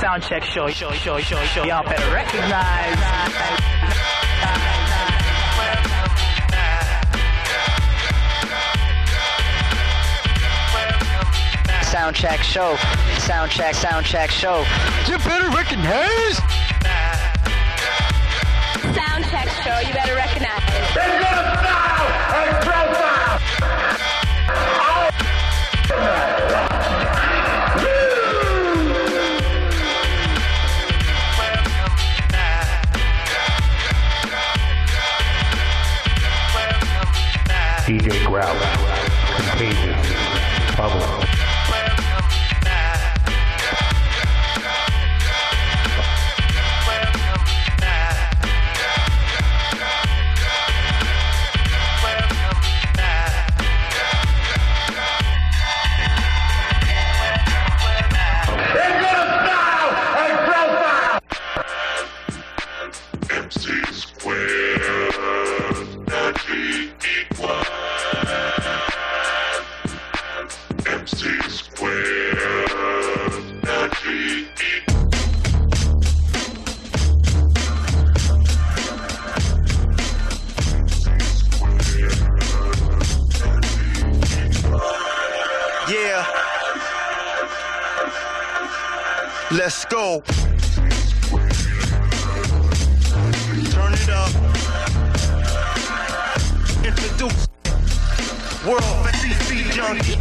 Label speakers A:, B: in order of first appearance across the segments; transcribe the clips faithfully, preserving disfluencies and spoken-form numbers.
A: Sound check, show, show, show, show, show. Y'all better recognize. Sound check, show. Sound check, sound check, show.
B: You better recognize.
C: Sound check, show. You better recognize.
D: They're gonna style and profile.
E: D J Grouch, Contagious, Bubble.
F: Let's go. Turn it up. Introduce World F C C Junkie.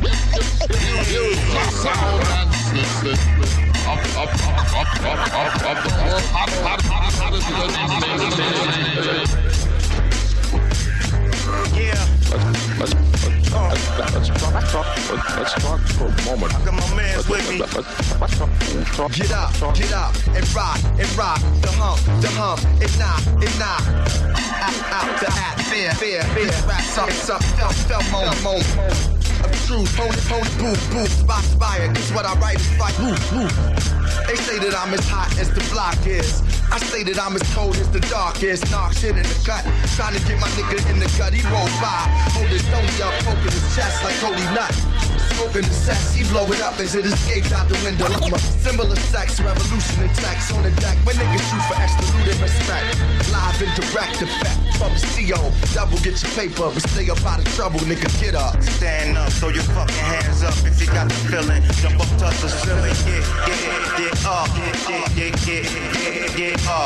F: Yeah.
G: Let's, let's, uh, let's, let's, talk, let's, talk, let's talk for a moment.
F: I got my mans with me.
G: Let's, let's talk, let's talk,
H: get up,
G: talk.
H: get up, and rock, and rock. The hump, the hump, and knock, and knock. Out, out, the atmosphere, fear, fear. Rap something, something, felt, felt, moment, moment. Of truth, pony, pony, boo, boo. Spot, spire, cause what I write is fight, woo, woo. They say that I'm as hot as the block is. I say that I'm as cold as the dark is. Knock shit in the cut. Trying to get my nigga in the gut. He rolled by. Hold his nose up, poking his chest like Cody Nut. Smoking the sex, he blow it up as it escapes out the window. I'm a symbol of sex, revolution and tax on the deck. When niggas shoot for extra loot and respect. Live and direct effect. From the C O, double get your paper, but stay up out of trouble, nigga, get up.
F: Stand up, throw your fucking hands up if you got the feeling. Jump up, touch the ceiling, get, get, get up, get, get, get, get, get up.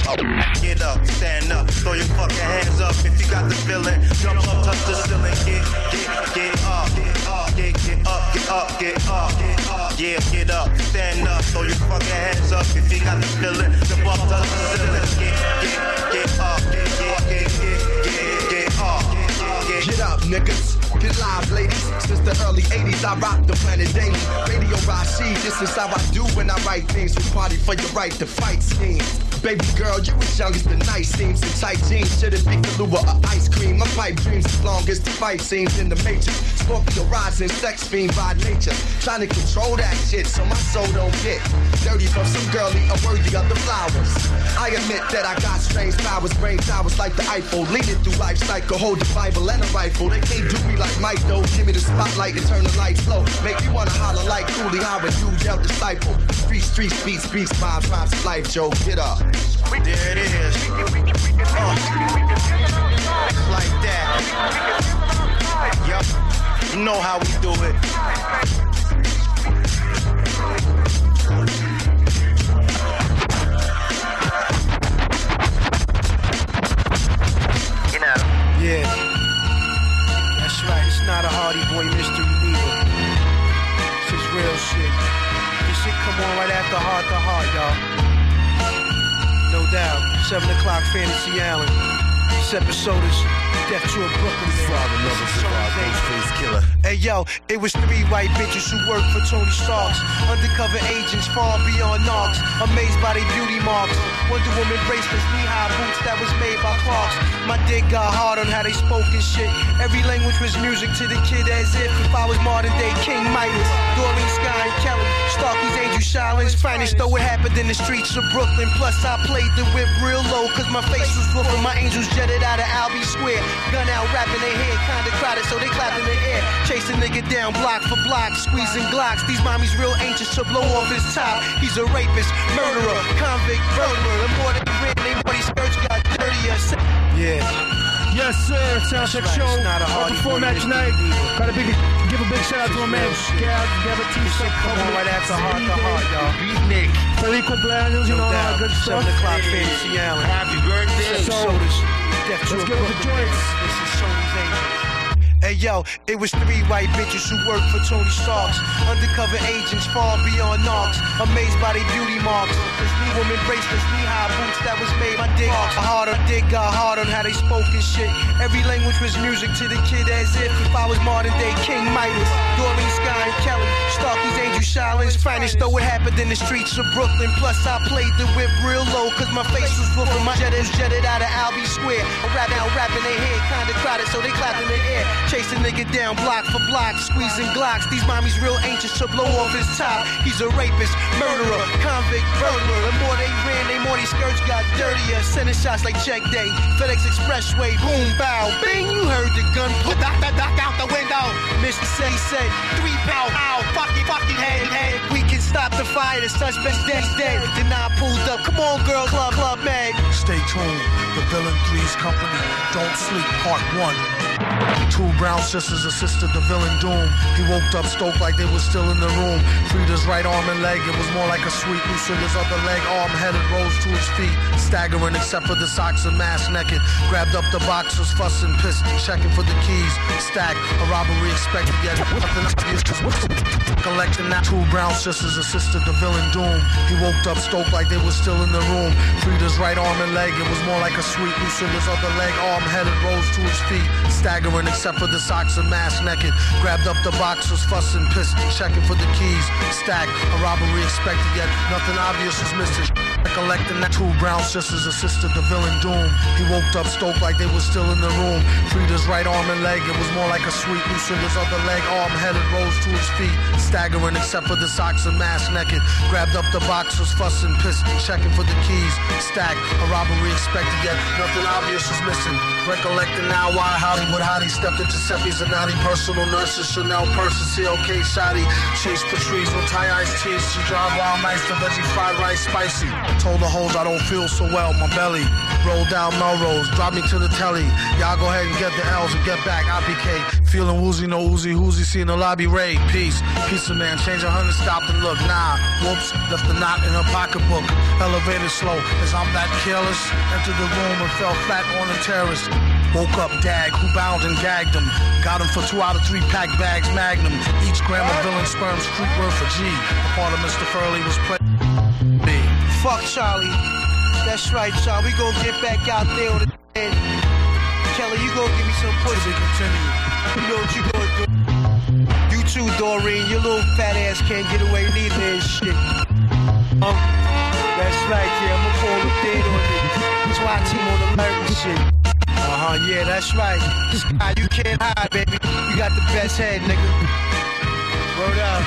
F: Get up, stand up, throw your fucking hands up if you got the feeling. Jump up, touch the ceiling, get, get, get up, get up, get, get up, get up, get up, get up. Yeah, get up, stand up, throw your fucking hands up if you got the feeling. Jump up, touch the ceiling, get, get, get up, get, get, get, get, get up.
H: Get up, niggas. Get live, ladies. Since the early eighties, I rock the planet daily. Radio Rashid, this is how I do when I write things. We party for your right to fight schemes. Baby girl, you as young as the night seems. And tight jeans shouldn't be Kahlua or ice cream. My pipe dreams as long as the fight scenes in the Matrix. Scorpio rising, sex fiend by nature. Trying to control that shit so my soul don't get dirty from some girlie unworthy of the flowers. I admit that I got strange powers, brain towers like the Eiffel. Leading through life cycle, hold the Bible and a rifle. They can't do me like Mike though. Give me the spotlight and turn the lights low. Make me wanna holler like Cooley Howard, you yell disciple. Street, street, beats, beats, rhymes, rhymes of life, Joe, get up.
F: There it is. Uh, like that. Yup. You know how we do it.
A: You know.
B: Yeah. That's right. It's not a Hardy Boy mystery neither. This is real shit. This shit come on right after Heart to Heart, y'all. No doubt. seven o'clock Fantasy Island. This episode is Death to a Brooklyn
F: killer.
B: Hey yo, it was three white bitches who worked for Tony Stark's. Undercover agents far beyond knocks. Amazed by their beauty marks. Wonder Woman bracelets, knee-high boots that was made by Clarks. My dick got hard on how they spoke and shit. Every language was music to the kid as if if I was modern day King Midas. Doreen, Sky, and Kelly. Starkey's Angel Shallon's finest, though it happened in the streets of Brooklyn. Plus I played the whip real low, cause my face was roofing. My angels jet jetted out of Albee Square. Gun out, rapping their head, kinda crowded, so they clap in the air. Chasing nigga down block for block, squeezing Glocks. These mommies real anxious to blow off his top. He's a rapist, murderer, convict, burglar. The more they ran, they more these skirts got dirtier.
I: Yeah. Yes, sir. Soundcheck right. Show. Open format tonight. Gotta big, give a big shout out to my man Gab, Gab T-shirt.
B: Come on right after Heart to Heart, y'all.
I: Beatnik. Feliz cumpleaños, you know, all that good stuff.
B: seven o'clock Fantasy Island.
I: Happy birthday. So, let's get with the joints.
B: This is Sony's Angel. Hey yo, it was three white bitches who worked for Tony Starks. Undercover agents far beyond knocks. Amazed by their beauty marks. This knee woman bracelets, knee-high boots that was made by dick. Hard on dick, got hard on how they spoke and shit. Every language was music to the kid as if if I was modern day King Midas. Doreen, Sky, and Kelly. Starkey's Angel Shilo's finest, though it happened in the streets of Brooklyn. Plus I played the whip real low, cause my face was whooping. My jet is jetted out of Albee Square. I'm rapping out, rapping their head, kinda crowded, so they clapped in the air. Chasing nigga down block for block, squeezing Glocks. These mommies real anxious to blow off his top. He's a rapist, murderer, convict, burglar. The more they ran, they more these skirts got dirtier. Sending shots like check day, FedEx Expressway, boom, bow, bing. You heard the gun, put that, that, that out the window. Mister Say said, three pound, ow, fucking, fucking head, head. We can stop the fire, the suspect's dead, dead. Then I pulled up, come on girl, club, club, mag.
J: Stay tuned, the Villain three's company, Don't Sleep, part one. Two brown sisters assisted the villain Doom. He woke up stoked like they were still in the room. Frida's right arm and leg, it was more like a sweet. Lucinda's other leg, arm headed, rose to his feet. Staggering except for the socks and mask naked. Grabbed up the boxes, fussing, pissed, checking for the keys. Stack, a robbery expected yet. Nothing obvious, collecting that. Two brown sisters assisted the villain Doom. He woke up stoked like they were still in the room. Frida's right arm and leg, it was more like a sweet. Lucinda's other leg, arm headed, rose to his feet. Staggering except for the socks and mask naked. Grabbed up the boxes, fussing, pissed, checking for the keys. Stack, a robbery expected yet nothing obvious was missing. Collecting that. Two brown sisters assisted the villain Doom. He woke up stoked like they were still in the room. Frida's right arm and leg, it was more like a sweet. Lucinda's other leg, arm headed, rose to his feet. Staggering except for the socks and mask naked. Grabbed up the boxes, fussing, pissed, checking for the keys. Stack, a robbery expected yet nothing obvious was missing. Recollecting now why Hollywood Hottie stepped into Seffi's and Naughty. Personal nurses, Chanel purses, C L K Shotty. Chase Patrice with Thai iced teas. She drive wild nice, the veggie fried rice spicy. Told the hoes I don't feel so well, my belly. Roll down Melrose, drop me to the telly. Y'all go ahead and get the L's and get back, I P K. Feeling woozy, no oozy, whoozy, see in the lobby raid. Peace, pizza man, change a hundred, stopped and look. Nah, whoops, left the knot in her pocketbook. Elevated slow, as I'm that careless. Entered the room and fell flat on the terrace. Woke up, dag, who bound and gagged him. Got him for two out of three pack bags, Magnum. Each gram of villain sperm, street word for G. A part of Mister Furley was played. B.
B: Fuck Charlie. That's right, Charlie. We gon' get back out there on the head. Kelly, you gon' give me some pussy.
J: Continue.
B: You know what you gon' do. You too, Doreen. Your little fat ass can't get away neither and shit. Um, that's right, yeah. I'ma call the dead on it. SWAT team on alert and shit. Uh-huh, yeah, that's right. Sky, you can't hide, baby. You got the best head, nigga. Word up.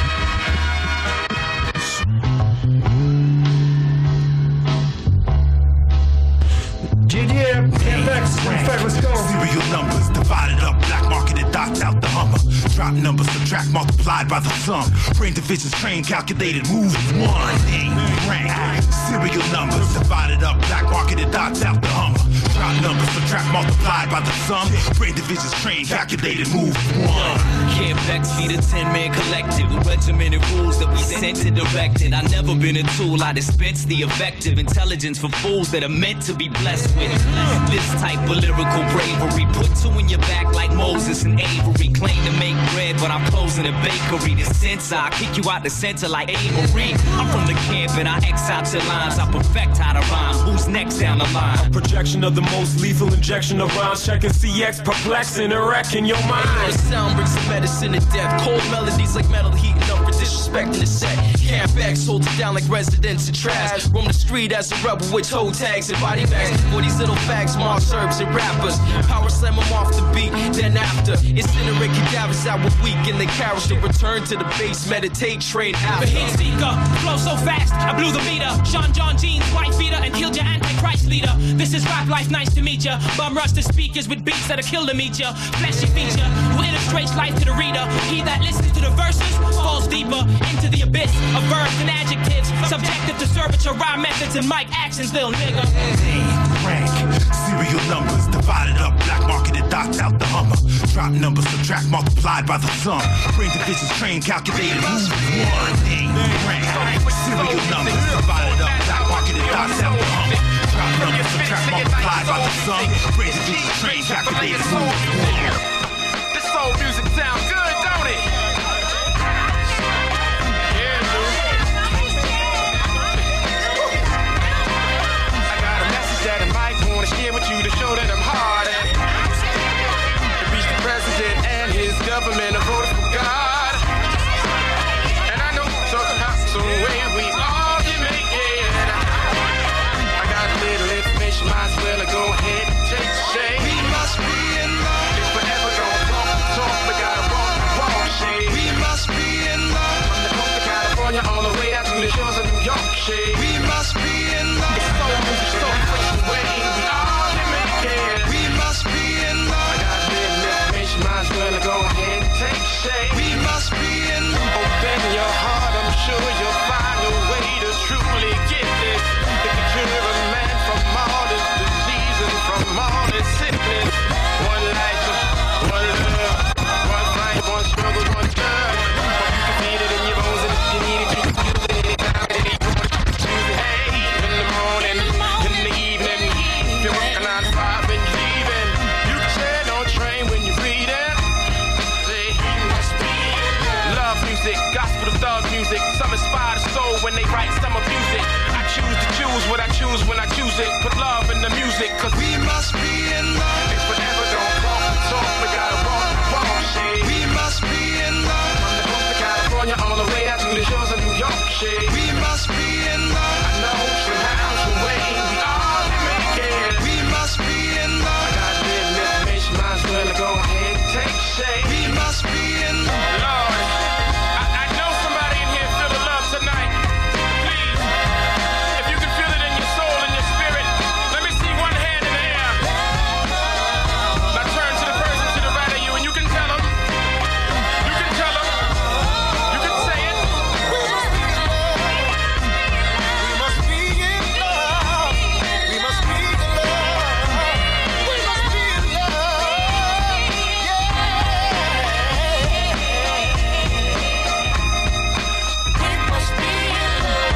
I: Yeah, F X, in fact, let's go.
K: Serial numbers divided up, black marketed dots out the Hummer. Drop numbers, subtract, multiplied by the sum. Brain divisions, train, calculated, move one. Name, rank. Serial numbers divided up, black marketed dots out the Hummer. Drop numbers, subtract, multiplied by the sum. Brain divisions, train, calculated, move one.
L: Camp X be the ten-man collective with regimented rules that we sent to direct it. I never been a tool, I dispense the effective intelligence for fools that are meant to be blessed with this type of lyrical bravery. Put two in your back like Moses and Avery. Claim to make bread, but I'm closing a bakery. The censor, I kick you out the center like Avery. I'm from the camp and I X out your lines. I perfect how to rhyme. Who's next down the line?
M: A projection of the most lethal injection of rhymes. Checking C X, perplexing and wrecking your mind.
L: The sound brings some medicine to death. Cold melodies like metal heating up for disrespecting the set. Camp X holds it down like residents of trash. Roam the street as a rebel with toe tags and body bags. For these little fags, marks, herbs, and rappers. Power slam them off the beat, then after incinerate cadavers out with weak in the carriage to return to the base, meditate, trade after.
N: The heat seeker, flow so fast, I blew the meter. Sean John jeans, white feeder, and killed your antichrist leader. This is Rap Life, nice to meet ya. Bum rush the speakers with beats that'll kill to meet ya. Fleshy feature, who illustrates life to the reader. He that listens to the verses falls deeper into the abyss of verbs and adjectives. Subjective to serviture, rhyme methods, and mic actions, little nigga.
K: Name, rank, serial numbers, divided up, black marketed dots out the Hummer. Drop numbers, subtract, multiplied by the sum. Brain divisions, train, calculated, move one. Name, rank, serial numbers, divided up, black marketed dots out the Hummer. Drop numbers, subtract, multiplied by the sum. Brain divisions, train, calculated, move one.
O: This soul music sounds good, don't it? That I might wanna share with you to show that I'm hard at. To reach the president and his government, I voted for God. And I know somehow, some way we all can make it. I got a little information, might as well go ahead and take the shade. We must be in love. If forever gonna talk, talk, we gotta walk, walk, shade. We must be in love. From the coast of California all the way out to the shores of New York, shade. We must be in love. It's so moving, so way we all can make it. We must be in love. I got a little information, might as well go ahead and take the shade. We must be in love. Open your heart, I'm sure you'll find a way to truly get this. If you cure a man from all this disease and from all this sickness. One life, one love, one fight, one struggle, one love. You can feel it in your bones, and if you need it, you can feel it anytime, any you want to choose it. Hey, in the morning, in the evening. You're working on five and you're leaving. You can share no train when you're reading. Say, you must be love music, gospel to thug music. Some inspire the soul when they write, some abuse it. I choose to choose what I choose when I choose it. Put love in the music, cause we must be in love. If forever don't talk, talk, we gotta walk, walk, shade. We must be in love. From the coast of California all the way out to the shores of New York, shade. We must be in love. I know somehow, some way we all can make it. We must be in love. I got a little information, might as well go ahead and take the shade. We must be in love. Lord, I, I know somebody in here feel the love tonight. Please, if you can feel it in your soul and your spirit, let me see one hand in the air. Now turn to the person to the right of you and you can tell them. You can tell them. You can say it. We must be in love. We must be in love. We must be in love. Yeah. We must be in love.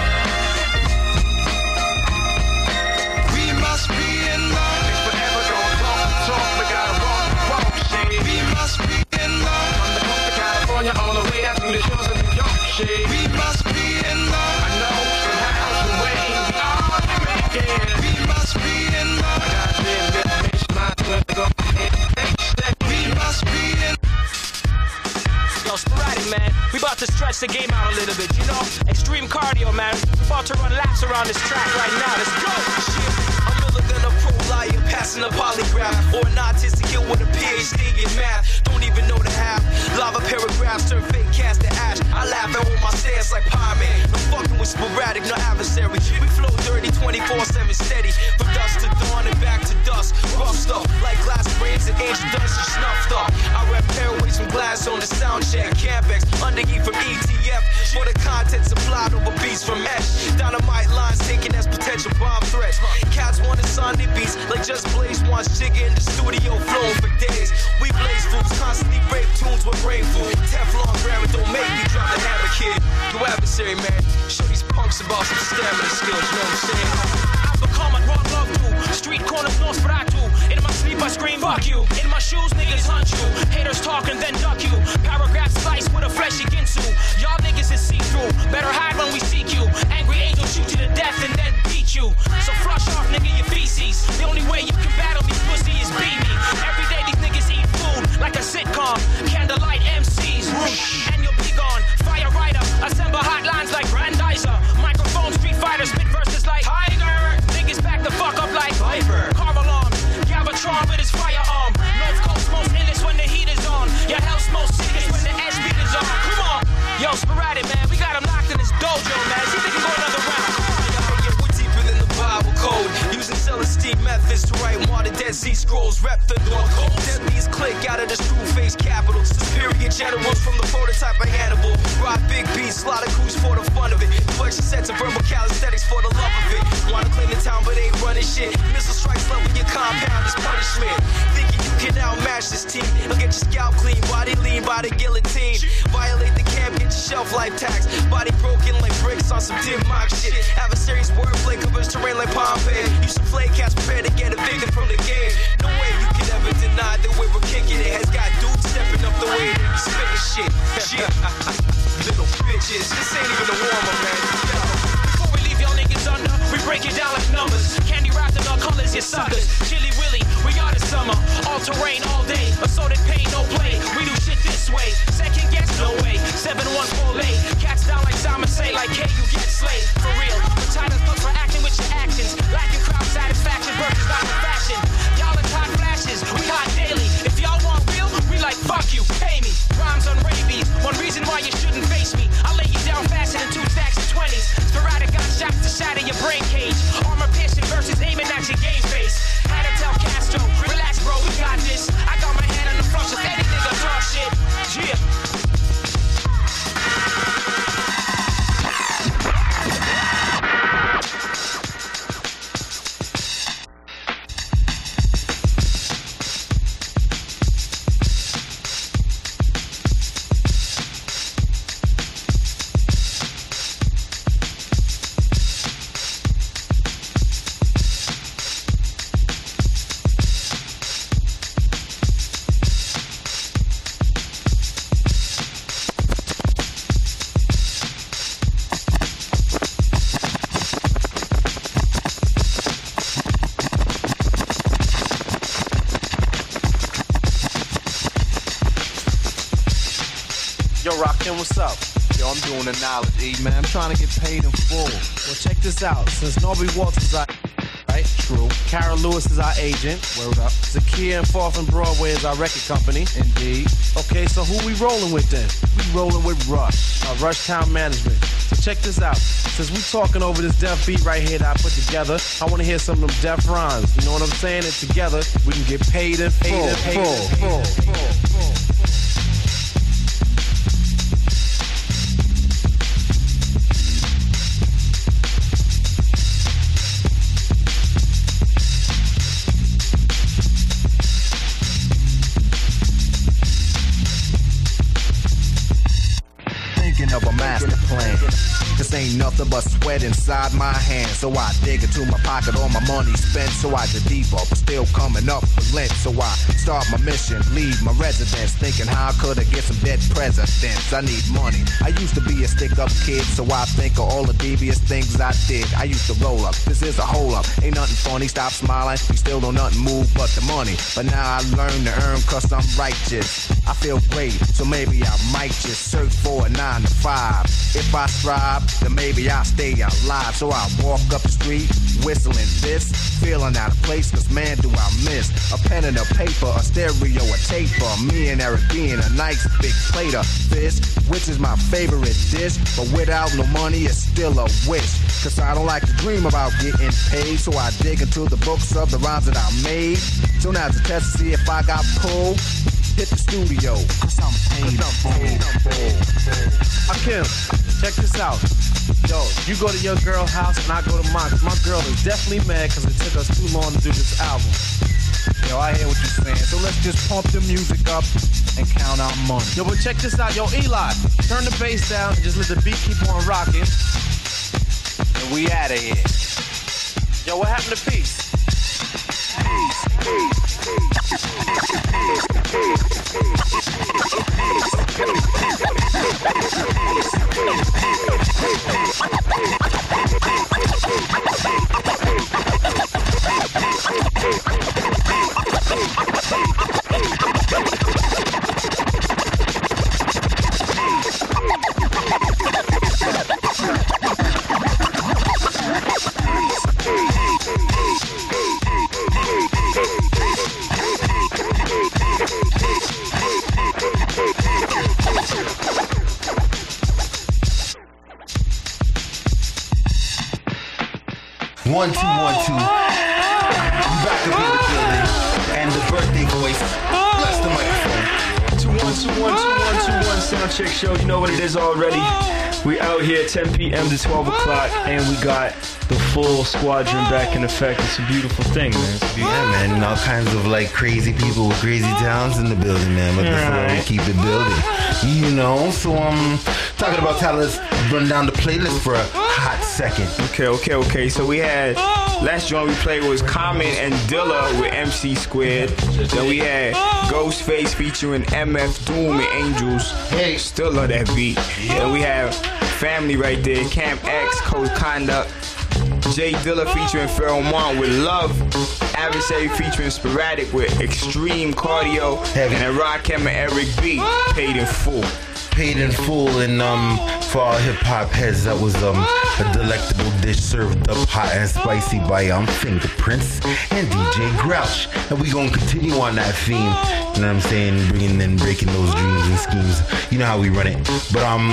O: We must be in love. If forever don't talk, talk, we gotta walk, walk, shade. We must be in love. From the coast of California all the way out to the shores of New York, shade. We must be in love. I know somehow, some way we all can make it. We must be in love. I got a little information, might as well go ahead and take the shade. We must be in love.
N: Yo, sporadic, man. We about to stretch the game out a little bit, you know? Extreme cardio, man. We about to run laps around this track right now. Let's go.
P: Shit, I'm iller than a pro liar, passing a polygraph. Or an autistic kid with a P H D in math. Don't even know the half. Lava paragraphs turn fake cast to ash. I laugh at all my stance like Pyman. No fucking with sporadic, no adversary. We flow dirty, twenty-four seven steady. From dusk to dawn and back to dust. Rough stuff, like glass brains and ancient dust, you snuffed up. I rep airways from glass on the sound check. Campex, underheat from E T F. For the content supplied over beats from Mesh. Dynamite lines taken as potential bomb threats. Cats want to sign their beats like Just Blaze wants Jigga in the studio flowing for days. We blaze fools, constantly rape tunes with brain food. Teflon grammar, don't make me drop the hammer, kid. No adversary, man. Show these punks about some stamina skills, you know what I'm saying?
N: I become a rock love do. Street corners, Nosferatu. In my sleep, I scream, fuck you. In my shoes, niggas hunt you. Haters talk and then duck you. Paragraph slice with a fleshy ginsu. Y'all niggas is see-through. Better hide when we seek you. Angry angels shoot you to death and then beat you. So flush off, nigga, your feces. The only way you can battle me, pussy, is beat me. Every day these niggas eat food like a sitcom. Candlelight M Cs. And you'll be gone. Fire rider. Assemble hotlines like Grandizer. Microphone Street Fighter. Spit verses like Tiger. Niggas back the fuck up like Viper. Carve alarm. Galvatron with his firearm. North Coast most illest when the heat is on. Your hell's most sickest when the S beat is on. Come on. Yo, sporadic, man. We got him locked in this dojo, man.
P: scrolls, rep the North Coast. Deadliest click out of the screw face capital. Superior generals from the prototype of Hannibal. Rock big beats, slaughter crews for the fun of it. Collection sets of verbal calisthenics for the love of it. Wanna claim the town, but ain't running shit. Missile strikes level your compound is punishment. Thinking you can outmatch this team. They'll get your scalp clean, body lean by the guillotine. Violate the camp, get your shelf life tax. Body broken like bricks on some dim mock shit. Adversaries wordplay covers terrain like Pompeii. You some flake cats prepared to get evicted from the game. No way you can ever deny the way we're kicking it. Has got dudes stepping up the way they spitting shit. Shit. Little bitches, this ain't even a warm-up, man. Before we leave y'all niggas under, we break it down like numbers. Candy wrapped in our colors, you suckers. Chilly Willy, we are the summer. All terrain, all day. Assorted pain, no play. We do shit this way. Second guess, no way. seven one four late. Cats down like Simon say, like hey, you get slayed. For real. We're tired of folks for acting with your actions. Lacking crowd satisfaction versus not the fashion. Y'all are hot flashes, we hot daily. If y'all want real, we like fuck you, pay me. Rhymes on rabies, one reason why you shouldn't face me. I'll lay you down faster than two stacks of twenties. Sporadic gunshots to shatter your brain cage. Armor piercing versus aiming at your game face. Had to tell Castro, relax bro, we got this. I got my hand on the front, so any nigga talk shit. Yeah.
Q: What's up? Yo, I'm doing the knowledge, E, man. I'm trying to get paid in full. Well, check this out. Since Norby Waltz is our... Right? True. Carol Lewis is our agent. Word up. Zakia and Fourth and Broadway is our record company. Indeed. Okay, so who we rolling with then? We rolling with Rush, our Rush Town Management. So check this out. Since we talking over this deaf beat right here that I put together, I want to hear some of them deaf rhymes. You know what I'm saying? And together, we can get paid in full. Paid in full. Full. Full. Full.
R: Of a master plan. This ain't nothing but sweat inside my hands. So I dig into my pocket, all my money spent. So I get deeper, but still coming up with lint. So I start my mission, leave my residence, thinking how could I get some dead presidents? I need money. I used to be a stick-up kid, so I think of all the devious things I did. I used to roll up, this is a hole up. Ain't nothing funny, stop smiling. You still don't nothing move but the money. But now I learn to earn cause I'm righteous. I feel great, so maybe I might just search for a nine to five. If I strive, then maybe I'll stay alive. So I walk up the street, whistling this, feeling out of place, cause man do I miss a pen and a paper, a stereo, a taper. Me and Eric being a nice big plate of fish, which is my favorite dish. But without no money, it's still a wish. Cause I don't like to dream about getting paid. So I dig into the books of the rhymes that I made. So now to test to see if I got pulled, hit the studio, cause I'm paid up.
Q: Akim, check this out. Yo, you go to your girl's house and I go to mine. Cause my girl is definitely mad cause it took us too long to do this album. Yo, I hear what you're saying. So let's just pump the music up and count our money. Yo, but check this out. Yo, Eli, turn the bass down and just let the beat keep on rocking. And we out of here. Yo, what happened to peace? Peace, peace,
S: One, two, one, two. We back up in the building. and the birthday voice. Bless the microphone.
M: two one two one two one two one Soundcheck Show. You know what it is already. We out here ten p.m. to twelve o'clock, and we got the full squadron back in effect. It's a beautiful thing, man. It's a beautiful
S: Yeah, man, and all kinds of like crazy people with crazy talents in the building, man. But that's why we keep it building, you know. So um, talking about talent, let's run down the playlist for a hot second.
O: Okay, okay, okay. So we had last joint we played was Common and Dilla with M C Squared. Then we had Ghostface featuring M F Doom and Angels. Hey, still love that beat. Then we have Family right there, Camp X, Code Conduct. Jay Dilla featuring Pheromone with Love. Adversary featuring Sporadic with Extreme Cardio. Heavy. And then Rakim and Eric B, Paid in Full.
S: Paid in Full, and um, for all hip hop heads, that was um a delectable dish served up hot and spicy by um Fingerprints and D J Grouch. And we gonna continue on that theme. You know what I'm saying? Bringing in, breaking those dreams and schemes. You know how we run it. But um,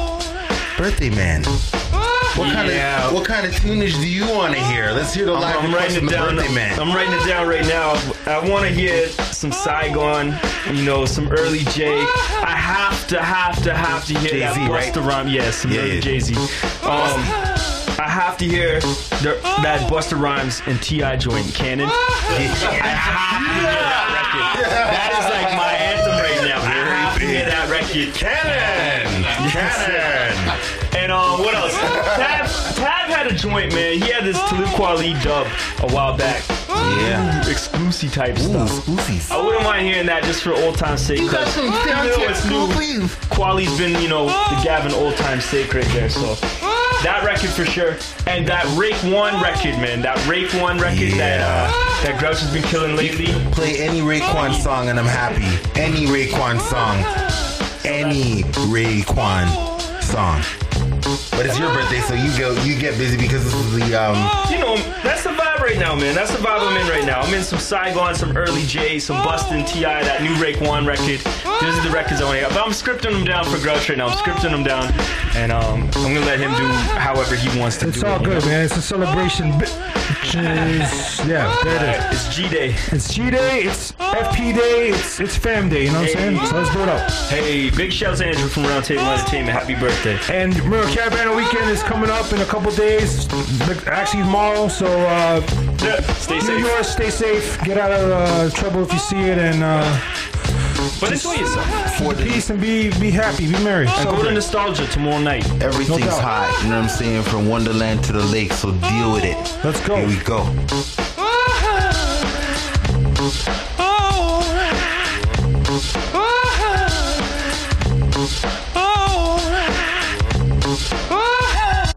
S: Birthday Man. What kind
M: yeah.
S: of what kind of tunage do you want to hear? Let's hear the live
M: I'm writing it down.
S: Birthday Man.
M: I'm writing it down right now. I want to hear some Saigon, you know, some early J. I have to, have to, have to hear
S: Jay-Z,
M: that
S: right?
M: Busta Rhymes. Yes, some
S: Yeah,
M: early
S: yeah.
M: Jay-Z. Um, I have to hear the, that Busta Rhymes and T I joint Cannon. I have to hear that record. That is like my anthem right now. I have to hear that record.
S: Cannon, Cannon.
M: And um, what else? Tab, Tab had a joint, man. He had this Talib Kweli dub a while back.
S: Yeah.
M: Exclusive type stuff.
S: Exclusive.
M: I wouldn't mind hearing that just for old time's sake.
S: You got some
M: even though it's new,
S: exclusive.
M: Kweli's been, you know, the Gavin old time sake right there. So that record for sure. And that Rake One record, man. That Rake One record
S: Yeah.
M: that uh, that Grouch has been killing lately.
S: Play any Raekwon song and I'm happy. Any Raekwon song. Any Raekwon song. But it's your birthday, so you go, you get busy because this is the um.
M: You know, that's the vibe right now, man. That's the vibe I'm in right now. I'm in some Saigon, some early J, some Bustin' T I, that new Rake One record. These are the records I want to hear. But I'm scripting them down for Grouch right now. I'm scripting them down, and um, I'm gonna let him do however he wants to
I: It's
M: do
I: all
M: it.
I: good,
M: you know?
I: man. It's a celebration. Bitches. Yeah, there it is.
M: It's G Day.
I: It's G Day. It's F P Day. It's it's Fam Day. You know what I'm saying? So let's do it up.
M: Hey, big shouts to Andrew from Roundtable Entertainment. Happy birthday.
I: And remember, Caravana Weekend is coming up in a couple days. Actually, tomorrow. So uh,
M: Yeah, stay
I: New
M: safe.
I: York, stay safe. Get out of uh, trouble if you see it, and uh,
M: But enjoy yourself.
S: For the
I: peace and be be happy, be merry.
M: And go to
I: Celebrate.
M: Nostalgia tomorrow night.
S: everything's
I: No doubt.
S: hot. You know what I'm saying? From Wonderland to the lake, so deal with it.
I: Let's go.
S: Here we go.